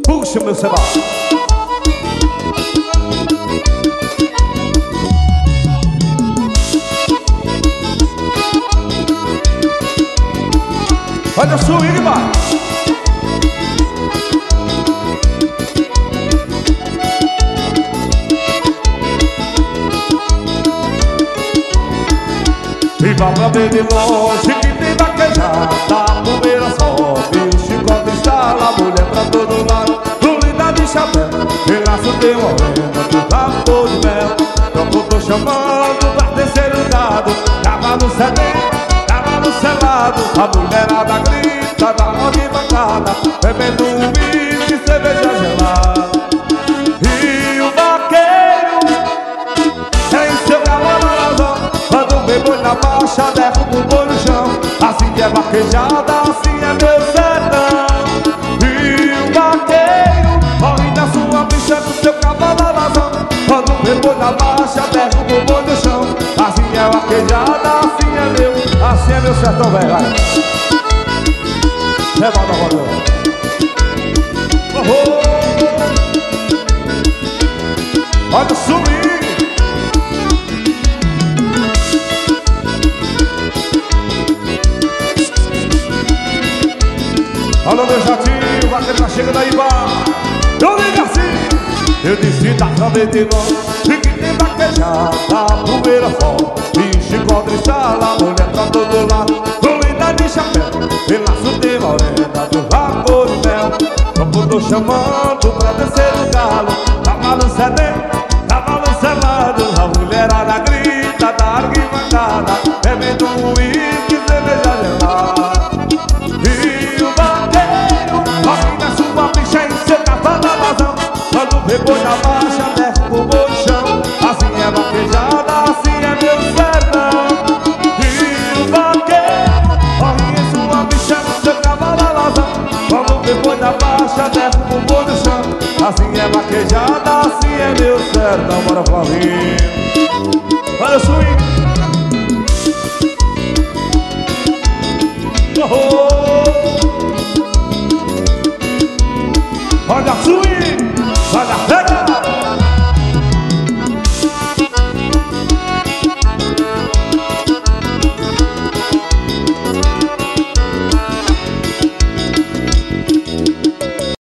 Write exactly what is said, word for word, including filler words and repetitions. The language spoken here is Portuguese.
Puxa, meu cebal. Olha o swing, vai. E vá pra ver de longe que tem vaquejada, poeira sobe, o chicote instala, mulher pra todo lado, linda de chapéu, e laço de morena, do vapor de mel. Troco tô chamando pra terceiro gado, cavalo sedento, cavalo selado, a mulherada grita da arquibancada, bebendo um vinho e cerveja gelada. E o vaqueiro em seu cavalo razão, quando vê boi na marcha, derruba o boi no chão. Assim é vaquejada, assim é meu sertão. E o vaqueiro corre na sua bicha com seu cavalo razão, quando vê boi na marcha, derruba o boi no chão. Assim é vaquejada, assim é meu, assim é meu sertão, velho. Levanta a roda. Oh, oh. Olha o swing. Olha o meu jatinho, o vaqueiro tá chegando aí, vá. Eu ligo assim, eu disse da frente longe, e que tem vaquejada, poeira forte, e chicote instala, mulher pra todo lado, linda de chapéu, e laço de morena, do vapor de mel. Troco tô chamando pra descer o galo, cavalo sedento, cavalo selado, a mulherada grita da arquibancada, bebendo um uísque, cerveja gelada. E o vaqueiro corre na sua bicha em seu cavalo razão, quando vê boi na marcha, derruba o boi no chão. Assim é vaquejada, assim é meu sertão. E o vaqueiro corre em sua bicha em seu cavalo razão, quando vê boi na marcha, derruba o boi no chão. Assim é vaquejada, assim é meu sertão. Bora, Flavinho. Olha o swing. Oh, oh. Olha a swing.